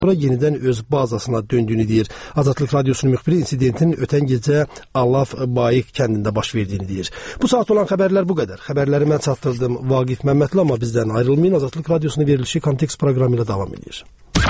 sonra yenidən öz bazasına döndüyünü deyir. Azadlıq Radiosunun müxbiri insidentin ötən gecə Alaf Bayıq kəndində baş verdiyini deyir. Bu saat olan xəbərlər bu qədər. Xəbərləri mən çatdırdım Vaqif Məmmədli, amma bizdən ayrılmayın. Azadlıq Radiosunun verilişi Kontekst proqramı ilə davam edir.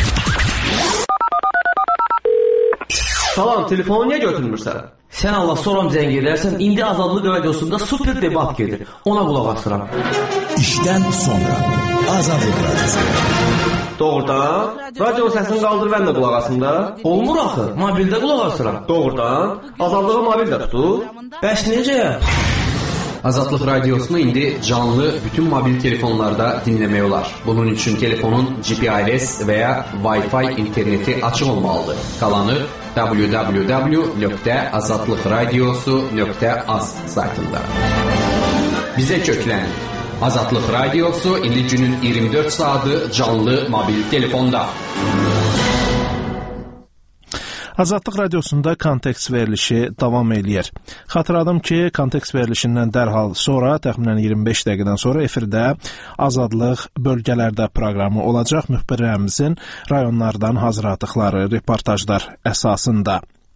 Salam, telefonu niyə götürmürsən? Sən Allah soram zəng edərsən, indi Azadlıq Radiosunda super debat gedir. Ona qulaq asıram. İşdən sonra Azadlıq Radiosu. Doğrudan? Radio səsini qaldır və də qulaq asında? Olmur axı, mobildə qulaq asıram. Doğrudan? Azadlığı mobildə tutur? Bəs necə? Azadlıq Radiosunu indi canlı bütün mobil telefonlarda dinləmək olar. Bunun üçün telefonun GPRS və ya Wi-Fi interneti açıq olmalıdır. Qalanı www.azadlıqradiosu.az saytında. Bizə köklənin. Azadlıq Radiosu indi günün 24 saatı canlı mobil telefonda. Azadlıq Radiosunda Kontekst verilişi davam eləyir. Xatırladım ki, Kontekst verilişindən dərhal sonra, təxminən 25 dəqiqədən sonra efirdə Azadlıq bölgələrdə proqramı olacaq. Müxbirlərimizin rayonlardan hazırladıqları reportajlar əsasında.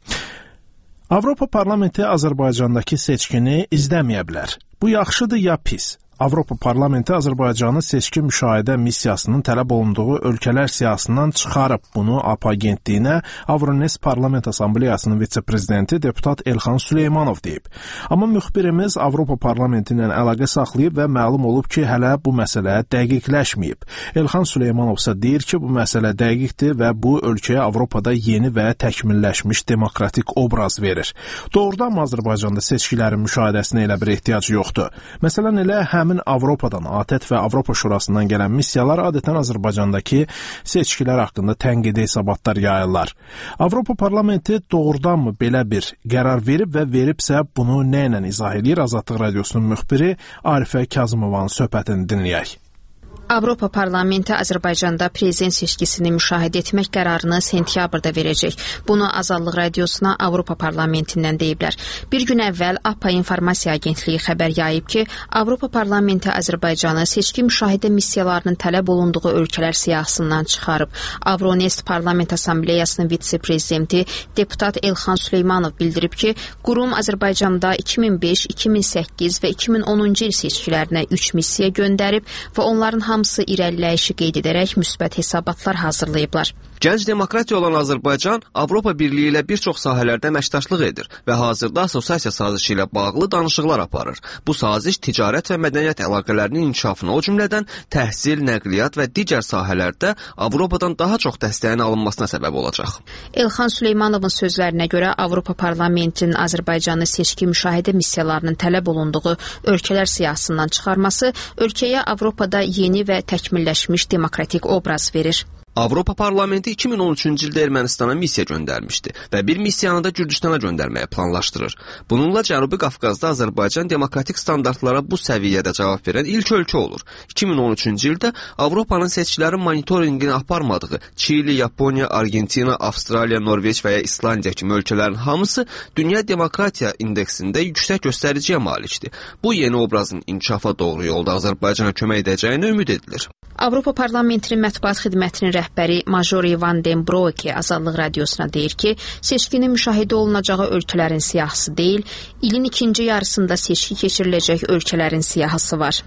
Avropa Parlamenti Azərbaycandakı seçkini izləməyə bilər. Bu yaxşıdır ya pis? Avropa Parlamenti Azərbaycanın seçki müşahidə missiyasının tələb olunduğu ölkələr siyahısından çıxarıb bunu AP agentliyinə Avronest Parlament Assambleyasının vitse-prezidenti deputat Elxan Süleymanov deyib. Amma müxbirimiz Avropa Parlamenti ilə əlaqə saxlayıb və məlum olub ki, hələ bu məsələ dəqiqləşməyib. Elxan Süleymanov isə deyir ki, bu məsələ dəqiqdir və bu ölkəyə Avropada yeni və təkmilləşmiş demokratik obraz verir. Doğrudan mı Azərbaycanda seçkilərin müşahidəsinə elə bir ehtiyac yoxdur? Məsələn, elə həmin Avropadan, ATƏT və Avropa Şurasından gələn missiyalar adətən Azərbaycandakı seçkilər haqqında tənqidi hesabatlar yayırlar. Avropa Parlamenti doğrudanmı belə bir qərar verib və veribsə bunu nə ilə izah edir? Azadlıq Radiosunun müxbiri Arifə Kazımovanın söhbətini dinləyək. Avropa Parlamenti Azərbaycanda prezident seçkisini müşahidə etmək qərarını sentyabrda verəcək. Bunu Azadlıq Radiosuna Avropa Parlamentindən deyiblər. Bir gün əvvəl APA İnformasiya Agentliyi xəbər yayıb ki, Avropa Parlamenti Azərbaycanı seçki müşahidə missiyalarının tələb olunduğu ölkələr siyahısından çıxarıb. Avronest Parlament Assambleyasının vitse-prezidenti deputat Elxan Süleymanov bildirib ki, qurum Azərbaycanda 2005, 2008 və 2010-cu il seçkilərinə 3 missiya göndərib və onların hamısı irəliləyişi qeyd edərək müsbət hesabatlar hazırlayıblar. Gənc demokratiya olan Azərbaycan Avropa Birliyi ilə bir çox sahələrdə əməkdaşlıq edir və hazırda assosiasiya sazişi ilə bağlı danışıqlar aparır. Bu saziş ticarət və mədəniyyət əlaqələrinin inkişafına, o cümlədən təhsil, nəqliyyat və digər sahələrdə Avropadan daha çox dəstəyin alınmasına səbəb olacaq. Elxan Süleymanovun sözlərinə görə Avropa Parlamentinin Azərbaycanı seçki müşahidə missiyalarının tələb olunduğu ölkələr siyahısından çıxarması ölkəyə Avropada yeni və təkmilləşmiş demokratik obraz verir. Avropa Parlamenti 2013-cü ildə Ermənistana missiya göndərmişdi və bir missiyanı da Gürcüstana göndərməyə planlaşdırır. Bununla Cənubi Qafqazda Azərbaycan demokratik standartlara bu səviyyədə cavab verən ilk ölkə olur. 2013-cü ildə Avropanın seçkilərin monitorinqini aparmadığı Çili, Yaponiya, Argentina, Avstraliya, Norveç və ya İslandiya kimi ölkələrin hamısı Dünya Demokratiya indeksində yüksək göstəriciyə malikdir. Bu yeni obrazın inkişafa doğru yolda Azərbaycana kömək edəcəyini ümid edilir. Avropa Parlamentinin mətbuat xidmətinin rəhbəri Majori Van den Broeke Azadlıq Radiosuna deyir ki, seçkinin müşahidə olunacağı ölkələrin siyahısı deyil, ilin ikinci yarısında seçki keçiriləcək ölkələrin siyahısı var.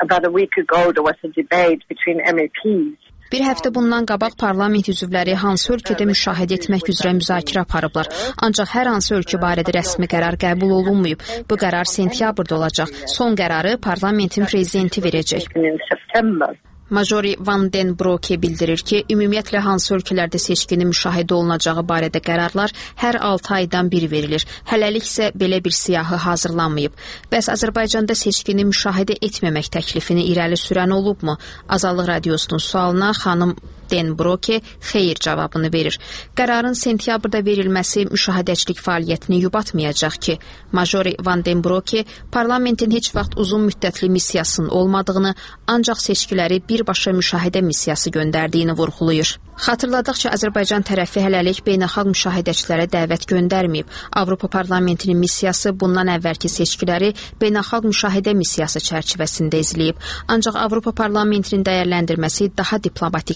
Bir həftə bundan qabaq parlament üzvləri hansı ölkədə müşahidə etmək üzrə müzakirə aparıblar. Ancaq hər hansı ölkə barədə rəsmi qərar qəbul olunmayıb. Bu qərar sentyabrda olacaq. Son qərarı parlamentin prezidenti verəcək. Majori Van den Broeke bildirir ki, ümumiyyətlə hansı ölkələrdə seçkinin müşahidə olunacağı barədə qərarlar hər 6 aydan bir verilir. Hələlik isə belə bir siyahı hazırlanmayıb. Bəs Azərbaycanda seçkini müşahidə etməmək təklifini irəli sürən olubmu? Azadlıq Radiosunun sualına xanım Den Broeke xeyir cavabını verir. Qərarın sentyabrda verilməsi müşahidəçilik fəaliyyətini yubatmayacaq ki, Majori Van den Broeke parlamentin heç vaxt uzun müddətli missiyasının olmadığını, ancaq seçkiləri birbaşa müşahidə missiyası göndərdiyini vurğulayır. Xatırladıq ki, Azərbaycan tərəfi hələlik beynəlxalq müşahidəçilərə dəvət göndərməyib. Avropa Parlamentinin missiyası bundan əvvəlki seçkiləri beynəlxalq müşahidə missiyası çərçivəsində izləyib. Ancaq Avropa Parlamentinin dəyərləndirməsi daha diplomatik dili ilə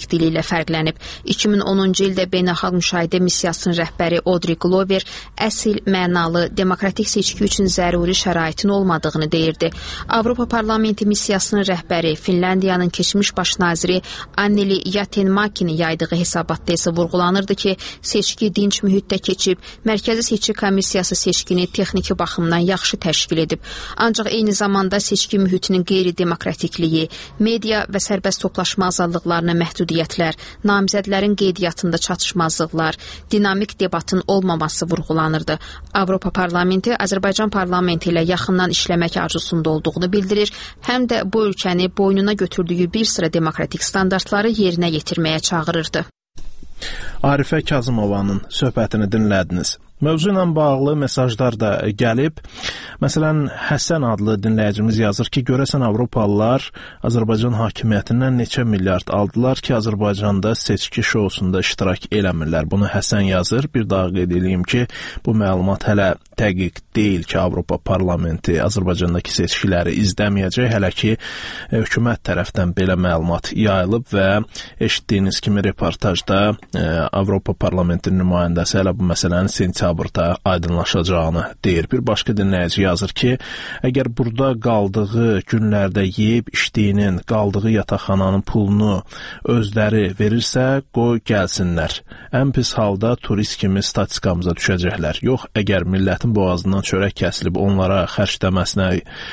fərqlənib. 2010-cu ildə Beynəlxalq Müşahidə Missiyasının rəhbəri Audrey Glover əsl, mənalı, demokratik seçki üçün zəruri şəraitin olmadığını deyirdi. Avropa Parlamenti Missiyasının rəhbəri Finlandiyanın keçmiş baş naziri Anneli Jäätteenmäkinin yaydığı hesabatda isə vurğulanırdı ki, seçki dinc mühitdə keçib, Mərkəzi Seçki Komissiyası seçkini texniki baxımdan yaxşı təşkil edib. Ancaq eyni zamanda seçki mühitinin qeyri-demokratikliyi, media və sərbəst toplaşma azadlıqlarına məhdudiyyətlər, namizədlərin qeydiyyatında çatışmazlıqlar, dinamik debatın olmaması vurğulanırdı. Avropa Parlamenti Azərbaycan Parlamenti ilə yaxından işləmək arzusunda olduğunu bildirir, həm də bu ölkəni boynuna götürdüyü bir sıra demokratik standartları yerinə yetirməyə çağırırdı. Arifə Kazımovanın söhbətini dinlədiniz. Mövzu ilə bağlı mesajlar da gəlib. Məsələn, Həsən adlı dinləyicimiz yazır ki, görəsən Avropalılar Azərbaycan hakimiyyətindən neçə milyard aldılar ki, Azərbaycanda seçki şousunda iştirak eləmirlər. Bunu Həsən yazır. Bir daha qeyd edeyim ki, bu məlumat hələ dəqiq deyil ki, Avropa Parlamenti Azərbaycandakı seçkiləri izləməyəcək. Hələ ki, hökumət tərəfdən belə məlumat yayılıb və eşitdiyiniz kimi reportajda Avropa Parlamentinin nümayəndəsi hələ bu məsələnin sentyabrda aydınlaşacağını deyir. Bir başqa dinləyici yazır ki, əgər burada qaldığı günlərdə yeyib içdiyinin, qaldığı yataqxananın pulunu özləri verirsə, qoy gəlsinlər. Ən pis halda turist kimi statistikamıza düşəcəklər. Yox, əgər millətin boğazından çörək kəsilib onlara xərcləməsinə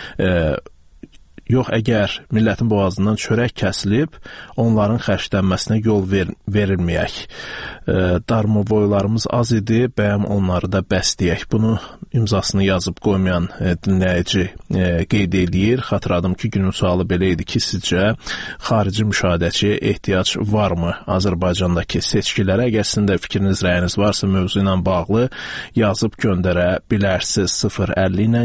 Yox, əgər millətin boğazından çörək kəsilib, onların xərclənməsinə yol verilməyək. Darmovoylarımız az idi, bəyəm onları da bəsləyək. Bunu imzasını yazıb qoymayan dinləyici qeyd edir. Xatırladım ki, günün sualı belə idi ki, sizcə xarici müşahidəçiyə ehtiyac varmı Azərbaycandakı seçkilərə? Əgər sizin də fikriniz, rəyiniz varsa mövzu ilə bağlı yazıb göndərə bilərsiniz 050 ilə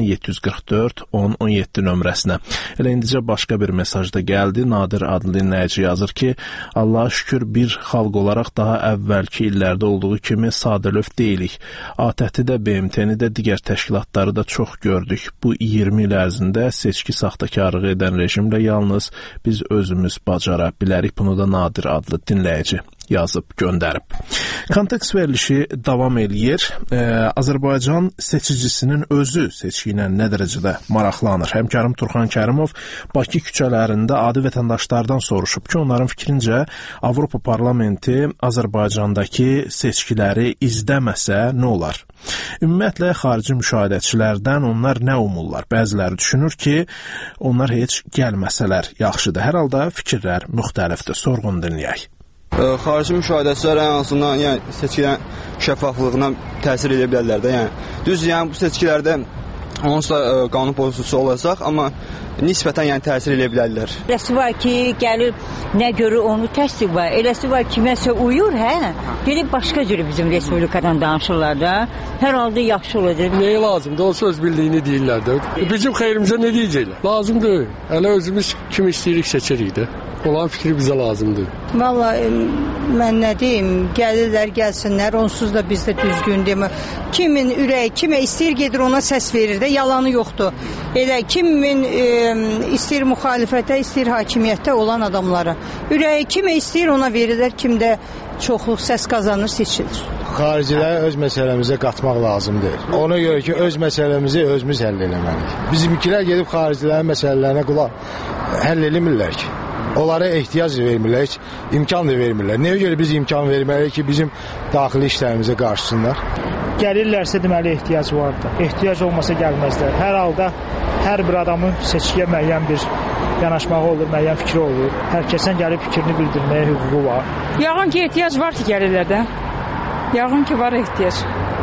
744 1017 nömrəsinə. Elə indicə başqa bir mesaj da gəldi. Nadir adlı dinləyici yazır ki, Allaha şükür bir xalq olaraq daha əvvəlki illərdə olduğu kimi sadəlöv deyilik. ATƏT-i də, BMT-ni də, digər təşkilatları da çox gördük. Bu 20 il ərzində seçki saxtakarlığı edən rejimlə yalnız biz özümüz bacara bilərik. Bunu da Nadir adlı dinləyici yazıb göndərib. Kontekst verilişi davam eləyir. Azərbaycan seçicisinin özü seçki ilə nə dərəcədə maraqlanır? Həmkarım Turxan Kərimov Bakı küçələrində adi vətəndaşlardan soruşub ki, onların fikrincə Avropa Parlamenti Azərbaycandakı seçkiləri izləməsə nə olar? Ümumiyyətlə, xarici müşahidəçilərdən onlar nə umurlar? Bəziləri düşünür ki, onlar heç gəlməsələr yaxşıdır. Hər halda fikirlər müxtəlifdir. Sorğun dinləyək. Xarici müşahidəçilər ən azından seçkilərin şəffaflığına təsir edə bilərlər də. Düz, bu seçkilərdə onsuz da qanun pozuntusu olacaq, amma nisbətən təsir edə bilərlər. Eləsi var ki, gəlib nə görür onu təsdiq var. Eləsi var kiməsə uyur, Gedib başqa cürü bizim respublikadan danışırlar da. Hər halda yaxşı olacaq. Nəyə lazımdır? O söz bildiyini deyirlər də. Bizim xeyrimizə nə deyəcəklər? Lazımdır. Hələ özümüz kim istəyirik seçirik də. Olan fikri bizə lazımdır. Vallahi mən nə deyim, gəlirlər, gəlsinlər, onsuz da bizdə düzgün demə. Kimin ürəyi, kimə istəyir gedir ona səs verir də, yalanı yoxdur. Elə kimin istəyir müxalifətə, istəyir hakimiyyətdə olan adamlara. Ürəyi kimə istəyir ona verirlər, kimdə çoxluq səs qazanır, seçilir. Xariciləri öz məsələmizə qatmaq lazımdır. Ona görə ki, öz məsələmizi özümüz həll eləməliyik. Bizimkilər gedib xaricilərin məsələlərinə həll eləmirlər ki. Onlara ehtiyac vermirlər, heç imkan da vermirlər. Nəyə görə biz imkan verməliyik ki, bizim daxili işlərimizə qarşısınlar? Gəlirlərsə deməli ehtiyac vardır. Ehtiyac olmasa gəlməzlər. Hər halda hər bir adamın seçkiyə müəyyən bir yanaşmağı olur, müəyyən fikri olur. Hər kəsən gəlib fikrini bildirməyə hüququ var. Yağın ki, ehtiyac var ki, gəlirlər də. Yağın ki, var ehtiyac.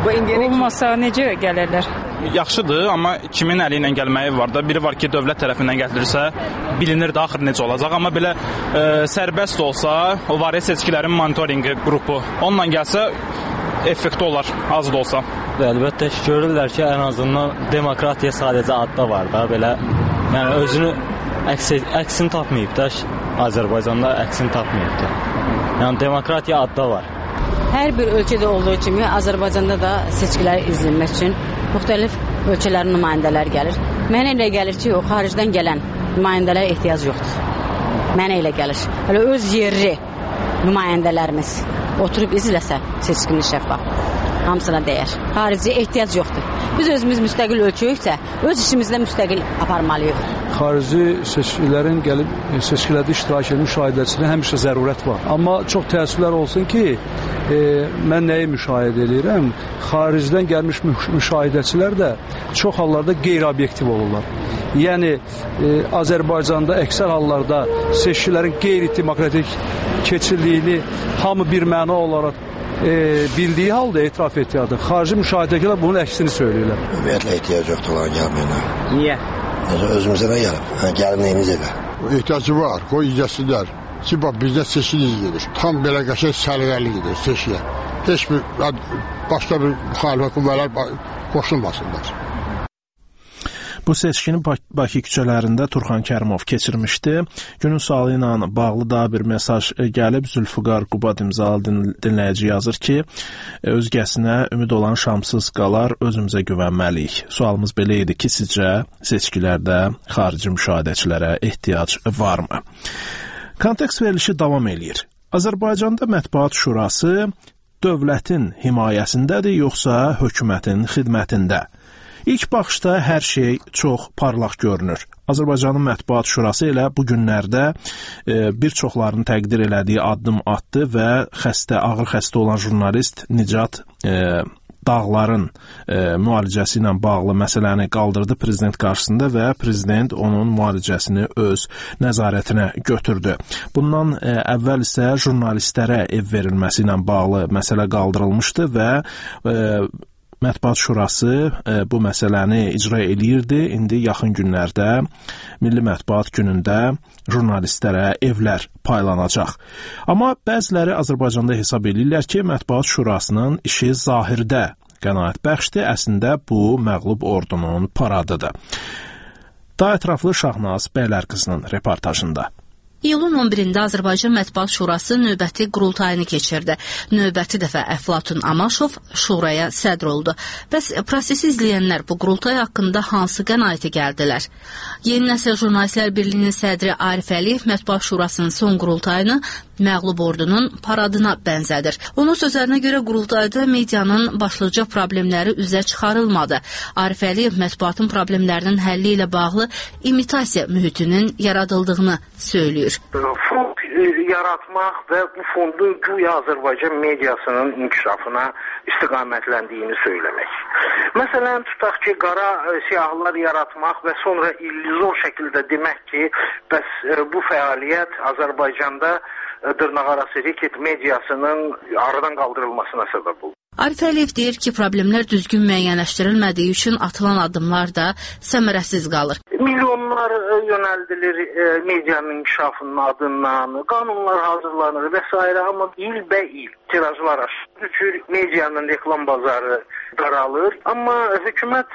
Olmasa necə gəlirlər? Yaxşıdır, amma kimin əli ilə gəlməyi var da. Biri var ki, dövlət tərəfindən gətirirsə, bilinir də axır necə olacaq. Amma belə sərbəst olsa, o var seçkilərin monitoringi qrupu, onunla gəlsə effekti olar, az da olsa. Əlbəttə ki, görürlər ki, ən azından demokratiya sadəcə adda var da, belə. Yəni özünü əksini tapmayıb da, Azərbaycanda əksini tapmayıb da. Yəni demokratiya adda var. Hər bir ölkədə olduğu kimi Azərbaycanda da seçkiləri izlənmək üçün müxtəlif ölkələrin nümayəndələri gəlir. Mənə elə gəlir ki, o xaricdən gələn nümayəndələrə ehtiyac yoxdur. Mənə elə gəlir. Hələ öz yerli nümayəndələrimiz oturub izləsə seçkini şəffaf, hamısına dəyər. Xariciyə ehtiyac yoxdur. Biz özümüz müstəqil ölkəyiksə, öz işimizdə müstəqil aparmalıyıq. Xarici seçkilərin gəlib seçkilərdə iştirak edən müşahidəçisinə həmişə zərurət var. Amma çox təəssüflər olsun ki, mən nəyi müşahidə edirəm? Xaricdən gəlmiş müşahidəçilər də çox hallarda qeyri-obyektiv olurlar. Yəni, Azərbaycanda əksər hallarda seçkilərin qeyri-demokratik keçirdiyini hamı bir məna olaraq bildiyi halda etiraf etdiyadır. Xarici müşahidəçilər bunun əksini söyləyirlər. Ümumiyyətlə ehtiyac yoxdur olan gəlməyinə. Niyə? Özümüzə də gəlib. Gəlinliyimiz evə. Ehtiyacı var, qoy izləsinlər. Ki, bax, bizdə seçkiniz gedir. Tam belə qəşəng səliqəli gedir seçkiyə. Heç bir, başqa bir müxalifət qüvvələr qoşulmasınlar. Bu seçkini Bakı küçələrində Turxan Kərimov keçirmişdi. Günün sualı ilə bağlı daha bir mesaj gəlib. Zülfüqar Qubad imzalı dinləyici yazır ki, özgəsinə ümid olan şamsız qalar, özümüzə güvənməliyik. Sualımız belə idi ki, sizcə seçkilərdə xarici müşahidəçilərə ehtiyac varmı? Kontekst verilişi davam eləyir. Azərbaycanda Mətbuat Şurası dövlətin himayəsindədir, yoxsa hökumətin xidmətində? İlk baxışda hər şey çox parlaq görünür. Azərbaycanın Mətbuat Şurası elə bu günlərdə bir çoxlarının təqdir elədiyi addım atdı və ağır xəstə olan jurnalist Nicat Dağların müalicəsi ilə bağlı məsələni qaldırdı prezident qarşısında və prezident onun müalicəsini öz nəzarətinə götürdü. Bundan əvvəl isə jurnalistlərə ev verilməsi ilə bağlı məsələ qaldırılmışdı və Mətbuat Şurası bu məsələni icra eləyirdi. İndi yaxın günlərdə Milli Mətbuat Günündə jurnalistlərə evlər paylanacaq. Amma bəziləri Azərbaycanda hesab edirlər ki, Mətbuat Şurasının işi zahirdə qənaətbəxşdir, əslində bu məğlub ordunun paradıdır. Daha ətraflı Şahnaz Bəylərqızının reportajında. İyulun 11-də Azərbaycan Mətbuat Şurası növbəti qurultayını keçirdi. Növbəti dəfə Əflatun Amaşov şuraya sədr oldu. Bəs prosesi izləyənlər bu qurultay haqqında hansı qənaətə gəldilər? Yeni Nəsil Jurnalistlər Birliyinin sədri Arif Əliyev Mətbuat Şurasının son qurultayını məğlub ordunun paradına bənzədir. Onun sözlərinə görə qurultayda medianın başlıca problemləri üzə çıxarılmadı. Arif Əliyev mətbuatın problemlərinin həlli ilə bağlı imitasiya mühitinin yaradıldığını söylüyor. Fond yaratmaq və bu fondun güya Azərbaycan mediasının inkişafına istiqamətləndiyini söyləmək. Məsələn, tutaq ki, qara siyahılar yaratmaq və sonra illüzor şəkildə demək ki, bəs bu fəaliyyət Azərbaycanda dırnaqarası reket mediasının aradan qaldırılmasına səbəb oldu. Arif Əliyev deyir ki, problemlər düzgün müəyyənləşdirilmədiyi üçün atılan addımlar da səmərəsiz qalır. Milyonlar yönəldilir medianın inkişafının adından, qanunlar hazırlanır və s. Amma ilbəil tirajlar aşırı medianın reklam bazarı daralır. Amma hökumət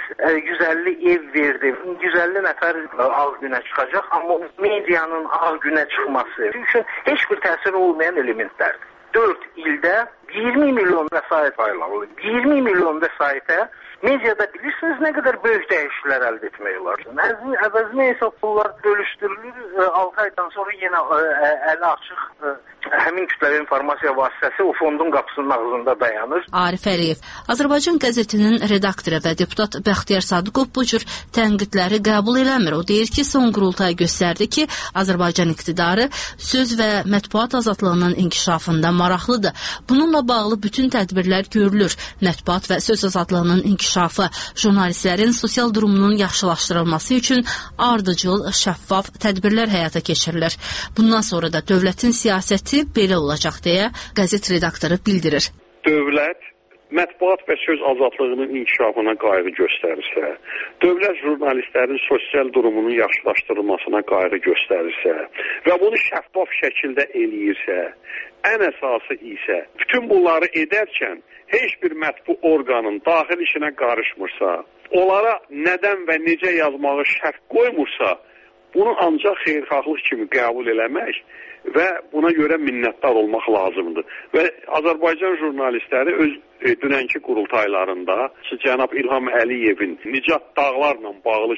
150 ev verdi. 150 nəfər ağ günə çıxacaq, amma medianın ağ günə çıxması üçün heç bir təsir olmayan elementlərdir. 4 ildə 20 milyon vəsait paylanılır. 20 milyon vəsaitə mediada bilirsiniz nə qədər böyük dəyişikliklər əldə etmək olar. Əvəzinə hesab pullar bölüşdürülür, 6 aydan sonra yenə əli açıq həmin kütləvi informasiya vasitəsi o fondun qapısının ağzında dayanır. Arif Əliyev, Azərbaycan qəzetinin redaktoru və deputat Bəxtiyar Sadıqov bu cür tənqidləri qəbul eləmir. O deyir ki, son qurultay göstərdi ki, Azərbaycan iqtidarı söz və mətbuat azadlığının inkişafında maraqlıdır. Bununla bağlı bütün tədbirlər görülür. Mətbuat və söz azadlığının inkişafı, jurnalistlərin sosial durumunun yaxşılaşdırılması üçün ardıcıl, şəffaf tədbirlər həyata keçirilir. Bundan sonra da dövlətin siyasəti belə olacaq deyə qəzet redaktoru bildirir. Dövlət mətbuat və söz azadlığının inkişafına qayğı göstərirsə, dövlət jurnalistlərin sosial durumunun yaxşılaşdırılmasına qayğı göstərirsə və bunu şəffaf şəkildə eləyirsə, ən əsası isə bütün bunları edərkən heç bir mətbu orqanın daxil işinə qarışmırsa, onlara nədən və necə yazmağı şərt qoymursa, bunu ancaq xeyirxahlıq kimi qəbul eləmək və buna görə minnətdar olmaq lazımdır. Və Azərbaycan jurnalistləri öz dünənki qurultaylarında cənab İlham Əliyevin Nicat Dağlarla bağlı ki,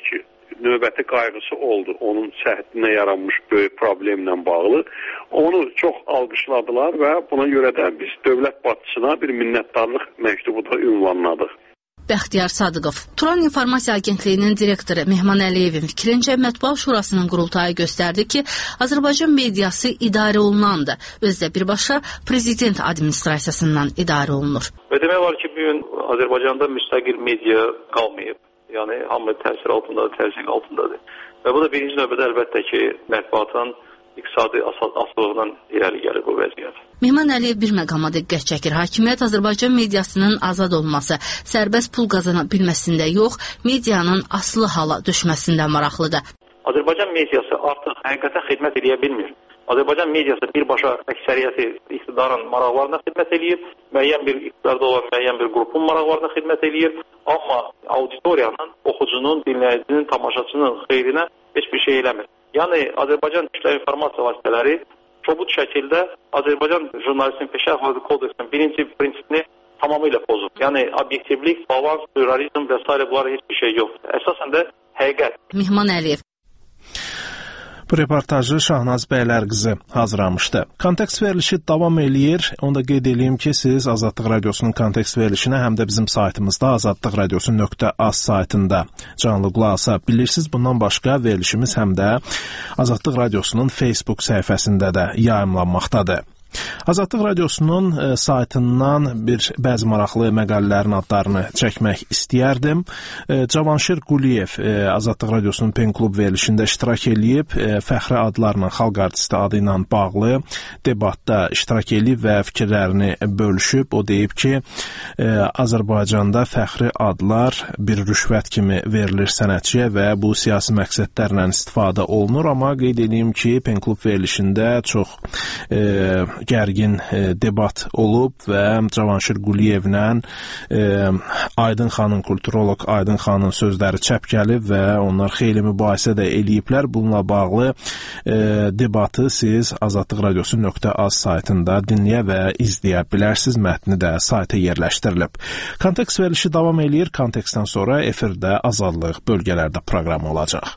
növbəti qayğısı oldu. Onun səhhətinə yaranmış böyük problemlə bağlı. Onu çox alqışladılar və buna görə də biz dövlət başçısına bir minnətdarlıq məktubu da ünvanladıq. Bəxtiyar Sadıqov, Turan İnformasiya Agentliyinin direktoru Mehman Əliyevin fikrincə Mətbuat Şurasının qurultayı göstərdi ki, Azərbaycan mediası idarə olunandır. Özdə birbaşa prezident administrasiyasından idarə olunur. Və demək var ki, bugün Azərbaycanda müstəqil media qalmayıb. Yəni, hamı təsir altındadır, təzyiq altındadır. Və bu da birinci növbədə əlbəttə ki, mətbuatın iqtisadi asılılığından irəli gəlir bu vəziyyət. Mehman Əliyev bir məqama diqqət çəkir. Hakimiyyət Azərbaycan mediasının azad olması, sərbəst pul qazana bilməsində yox, medianın asılı hala düşməsində maraqlıdır. Azərbaycan mediası artıq həqiqətə xidmət edə bilmir. Azərbaycan mediası birbaşa əksəriyyəti iqtidarın maraqlarına xidmət edir, müəyyən bir iqtidarda olan müəyyən bir qrupun maraqlarına xidmət edir, amma auditoriyanın, oxucunun, dinləyicinin, tamaşaçının xeyrinə heç bir şey eləmir. Yəni, Azərbaycan Kütləvi İnformasiya Vasitələri çobud şəkildə Azərbaycan jurnalistin peşə əxlaqı kodeksinin birinci prinsipini tamamilə pozub. Yəni, obyektivlik, balans, pluralizm və s. bunlar heç bir şey yoxdur. Əsasən də həqiqət. Mehman Əliyev. Bu reportajı Şahnaz Bəylərqızı hazırlamışdı. Kontekst verilişi davam eləyir. Onu da qeyd edeyim ki, siz Azadlıq Radiosunun kontekst verilişinə həm də bizim saytımızda azadlıqradiosu.az saytında canlı qulaq asa bilirsiniz. Bundan başqa verilişimiz həm də Azadlıq Radiosunun Facebook səhifəsində də yayımlanmaqdadır. Azadlıq Radiosunun saytından bəzi maraqlı məqalələrin adlarını çəkmək istəyərdim. Cavanşir Quliyev Azadlıq Radiosunun Pen Klub verilişində iştirak edib, fəxri adlarla xalq artisti adı ilə bağlı debatda iştirak edib və fikirlərini bölüşüb. O deyib ki, Azərbaycanda fəxri adlar bir rüşvət kimi verilir sənətçiyə və bu siyasi məqsədlərlə istifadə olunur. Amma qeyd edeyim ki, Pen Klub verilişində çox gərgin debat olub və Cavanşir Quliyevlə Aydın xanın, kulturolog Aydın xanın sözləri çəp gəlib və onlar xeyli mübahisə də eləyiblər. Bununla bağlı debatı siz azadlıqradiosu.az saytında dinləyə və izləyə bilərsiniz. Mətni də sayta yerləşdirilib. Kontekst verilişi davam eləyir. Kontekstdən sonra efirdə Azadlıq bölgələrdə proqram olacaq.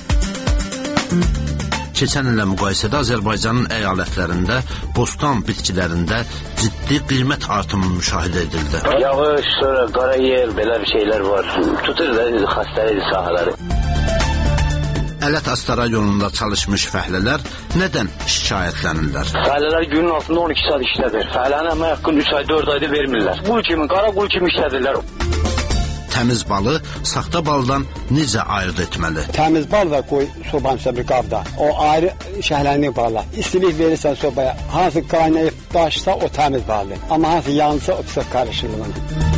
Keçən ilə müqayisədə Azərbaycanın əyalətlərində bostan bitkilərində ciddi qiymət artımı müşahidə edildi. Yağış, sonra qara yer, belə bir şeylər var. Tutur da xəstəlik sahələri. Ələt Asta rayonunda çalışmış fəhlələr nədən şikayətlənirlər? Fəhlələr günün altında 12 saat işlədir. Fəhlənin əmək haqqını 3 ay, 4 ayda vermirlər. Qul kimi, qara qul kimi işlədirlər. Təmiz balı saxta baldan necə ayırd etməli? Təmiz bal və qoy sobanın üstə bir qabda. O ayrı şəhlənlik ballar. İstilik verirsən sobaya, hansı qaynayıb daşsa o təmiz baldır. Amma hansı yansa o pis qarışıqlıdır.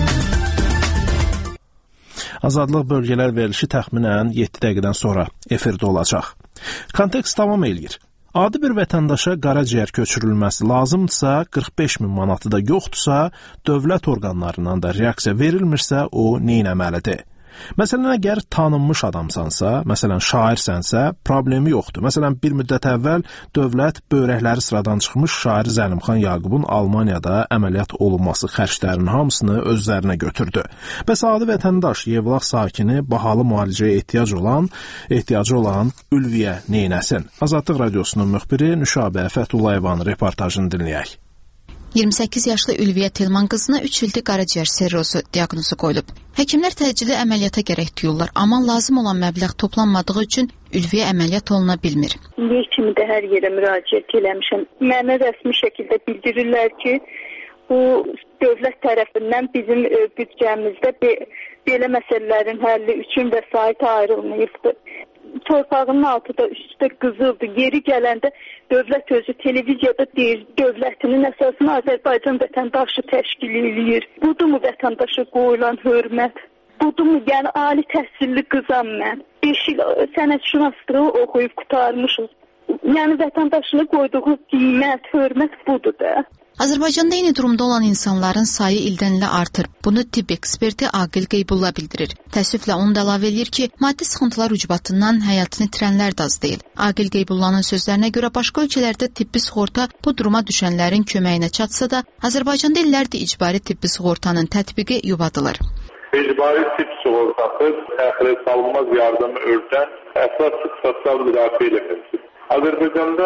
Azadlıq bölgələr verilişi təxminən 7 dəqiqədən sonra efirdə olacaq. Kontekst davam eləyir. Adi bir vətəndaşa qaraciyər köçürülməsi lazımdırsa, 45 min manatı da yoxdursa, dövlət orqanlarından da reaksiya verilmirsə, o neynəməlidir? Məsələn, əgər tanınmış adamsansa, məsələn, şairsənsə, problemi yoxdur. Məsələn, bir müddət əvvəl dövlət böyrəkləri sıradan çıxmış şair Zəlimxan Yaqubun Almaniyada əməliyyat olunması xərclərinin hamısını özlərinə götürdü. Bəs adi vətəndaş, Yevlax sakini, bahalı müalicəyə ehtiyacı olan Ülviyə neynəsin? Azadlıq Radiosunun müxbiri Nüşabə Fəthullayevanın reportajını dinləyək. 28 yaşlı Ülviyə Telman qızına 3 ildir qaraciyər sirrozu diaqnozu qoyulub. Həkimlər təcili əməliyyata gərək duyurlar, amma lazım olan məbləğ toplanmadığı üçün Ülviyə əməliyyat oluna bilmir. İndiyə kimi də hər yerə müraciət eləmişəm. Mənə rəsmi şəkildə bildirirlər ki, bu dövlət tərəfindən bizim büdcəmizdə belə məsələlərin həlli üçün vəsait ayrılmayıbdır. Torpağının altıda üstdə qızıldı. Yeri gələndə dövlət özü televiziyada deyir, dövlətinin əsasını Azərbaycan vətəndaşı təşkil eləyir. Budurmu vətəndaşa qoyulan hörmət? Budurmu, yəni ali təhsilli qızam mən. 5 il sənətşünaslığı oxuyub qutarmışıq. Yəni vətəndaşına qoyduğu qiymət, hörmət budur da. Azərbaycanda eyni durumda olan insanların sayı ildən ilə artır. Bunu tibb eksperti Aqil Qeybulla bildirir. Təəssüflə onu da əlavə eləyir ki, maddi sıxıntılar ucbatından həyatını itirənlər də az deyil. Aqil Qeybullanın sözlərinə görə başqa ölkələrdə tibbi sığorta bu duruma düşənlərin köməyinə çatsa da, Azərbaycanda illərdir icbari tibbi sığortanın tətbiqi yubadılır. icbari tip sığortası təxirə salınmaz yardımı örtən əsas sosial müdafiə elementidir. Azərbaycanda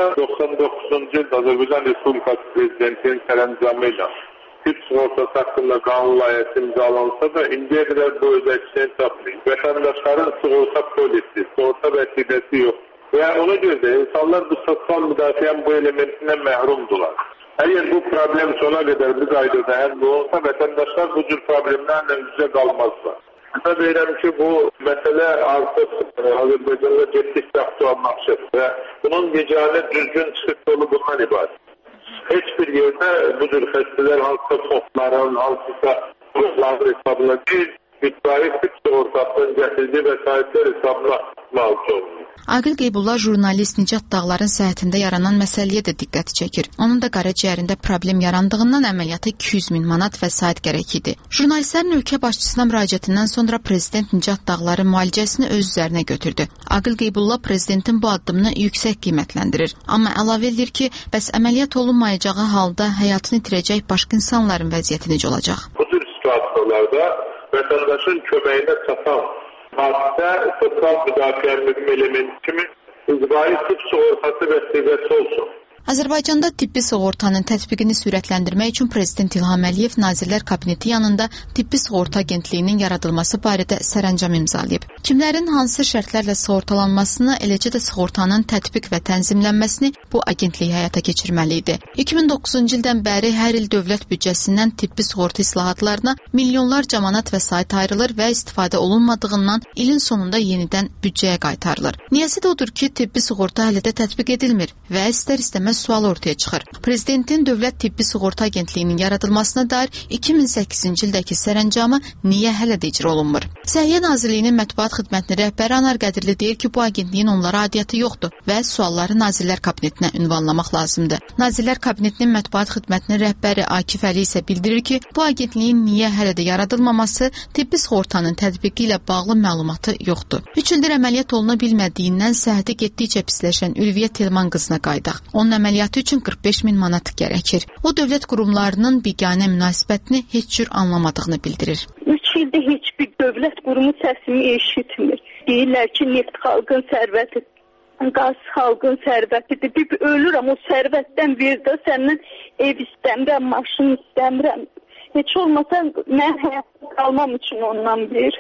99-cu ildə Azərbaycan Respublikası Prezidentinin sərəncamı ilə tip sığortası haqqında qanun layihəsi imzalansa da indiyə qədər bu öz əksini tapmayıb. Vətəndaşların sığorta polisi, sığorta vəsiqəsi yox. Və ona görə də insanlar bu sosial müdafiənin bu elementindən məhrumdular. Əgər bu problem sona qədər bu qaydada həll olunsa, vətəndaşlar bu cür problemlərlə üzə qalmazlar. Hesab edirəm ki, bu məsələ artıq Azərbaycanda getdikcə aktuallaşır və bunun yeganə düzgün çıxış yolu bundan ibarət. Heç bir yerdə bu cür xəstələr hansısa fondların, hansısa qurumların hesabına deyil, icbari tip sığortasının gətirdiyi vəsaitlər hesabına mağdur olunur. Aqil Qeybullah jurnalist Nicat Dağların səhhətində yaranan məsələyə də diqqət çəkir. Onun da qaraciyərində problem yarandığından əməliyyata 200 min manat vəsait gərək idi. Jurnalistlərin ölkə başçısına müraciətindən sonra prezident Nicat Dağların müalicəsini öz üzərinə götürdü. Aqil Qeybullah prezidentin bu addımını yüksək qiymətləndirir. Amma əlavə edir ki, bəs əməliyyat olunmayacağı halda həyatını itirəcək başqa insanların vəziyyəti necə olacaq? Bu cür situasiyalarda vətəndaşın köməyinə çatan hadisə sosial müdafiə mühüm elementi kimi icbari tip sığortası vəsiqəsi olsun. Azərbaycanda tibbi sığortanın tətbiqini sürətləndirmək üçün Prezident İlham Əliyev Nazirlər Kabineti yanında Tibbi Sığorta Agentliyinin yaradılması barədə sərəncam imzalayıb. Kimlərin hansı şərtlərlə sığortalanmasını, eləcə də sığortanın tətbiq və tənzimlənməsini bu agentlik həyata keçirməli idi. 2009-cu ildən bəri hər il dövlət büdcəsindən tibbi sığorta islahatlarına milyonlarca manat vəsait ayrılır və istifadə olunmadığından ilin sonunda yenidən büdcəyə qaytarılır. Niyəsi də odur ki, tibbi sığorta hələ də tətbiq edilmir və istər-istəməz sual ortaya çıxır. Prezidentin Dövlət Tibbi Sığorta Agentliyinin yaradılmasına dair 2008-ci ildəki sərəncamı niyə hələ də icra olunmur? Səhiyyə Nazirliyinin mətbuat xidmətinin rəhbəri Anar Qədirli deyir ki, bu agentliyin onlara aidiyyatı yoxdur və sualları Nazirlər Kabinetinə ünvanlamaq lazımdır. Nazirlər Kabinetinin mətbuat xidmətinin rəhbəri Akif Əli isə bildirir ki, bu agentliyin niyə hələ də yaradılmaması tibbi sığortanın tətbiqi ilə bağlı məlumatı yoxdur. 3 ildir əməliyyat oluna bilmədiyindən səhhəti getdikcə pisləşən Ülviyə Telman qızına qaydaq. Onun əməliyyatı üçün 45 min manat gərəkir. O, dövlət qurumlarının biganə münasibətini heç cür anlamadığını bildirir. 3 ildə heç bir dövlət qurumu səsimi eşitmir. Deyirlər ki, neft xalqın sərvəti, qaz xalqın sərvətidir. Bir ölürəm, o sərvətdən bir də səndən ev istəmirəm, maşın istəmirəm. Heç olmasa mən həyatda qalmam üçün ondan bir.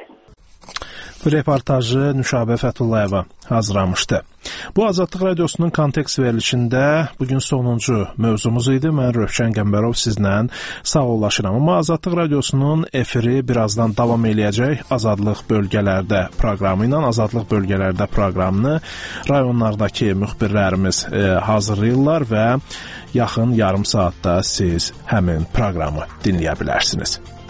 Bu reportajı Nüşabə Fətullayeva hazırlamışdı. Bu Azadlıq Radiosunun kontekst verilişində bugün sonuncu mövzumuz idi. Mən Rövşən Qəmbərov sizlə sağollaşıram. Amma Azadlıq Radiosunun efiri birazdan davam eləyəcək. Azadlıq bölgələrdə proqramı ilə Azadlıq bölgələrdə proqramını rayonlardakı müxbirlərimiz hazırlayırlar və yaxın yarım saatda siz həmin proqramı dinləyə bilərsiniz.